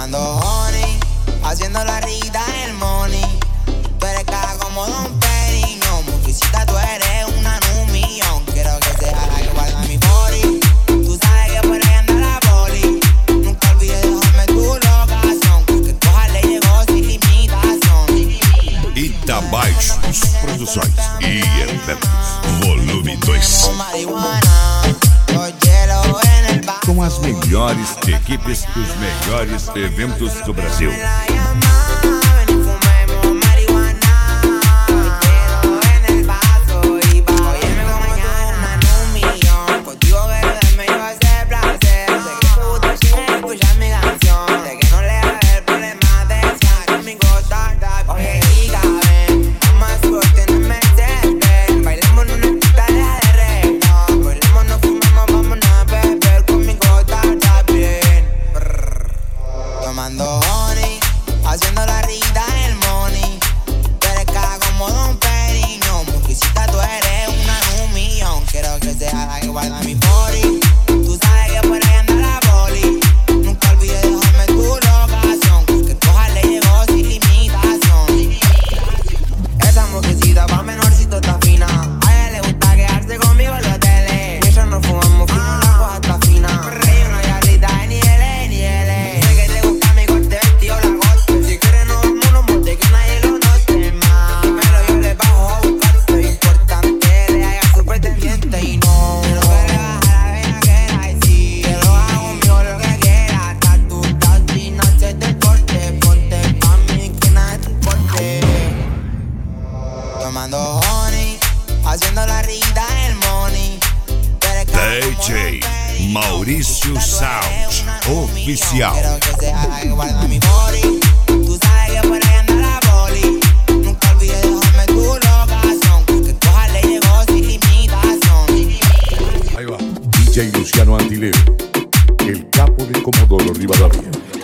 Tomando honey, haciendo la rita el money. Tú eres cara como Don Periñón. Mujercita, tú eres una en un millón. Quiero que seas la que guarda mi body. Tú sabes que por ahí anda la poli. Nunca olvides dejarme tu locación, porque coja le llegó sin limitación. Itabaixos Produções e Eventos, volume 2. Com as melhores equipes dos melhores eventos do Brasil. Tomando honey, haciendo la rita el money. Tú eres cara como Don Periñón. Mujercita, tú eres una en un millón. Quiero que seas la que guarda mi body. Tú sabes que por ahí anda la poli. Nunca olvides dejarme tu locación, porque coja le llegó sin limitación. Esa mujercita pa' menorcito está fina. A ella le gusta quedarse conmigo en los hoteles. Y ellos no fumamos, fuimos una cosa está fina. Rey, una yarrita de niveles, niveles. Sé que te gusta mi corte vestido Lacoste. Si quieres nos vamos unos motes que nadie lo note más. Primero yo le bajo a buscarte. Importante, le haga su pretendiente y no. No quiere bajar la vena que era y sí. Que lo haga conmigo lo que quiera. Hasta tú estás sin hacer deporte. Ponte pa' mí que nada te importe. Tomando honey, haciendo la rita el money. DJ Maurício Sound Oficial. Quiero que seas la que guarda mi body. Tú sabes que por ahí anda la poli. Nunca olvides dejarme tu locación, porque coja le llegó sin limitación. Ahí va. DJ Luciano Antileo, el capo de Comodoro Rivadavia.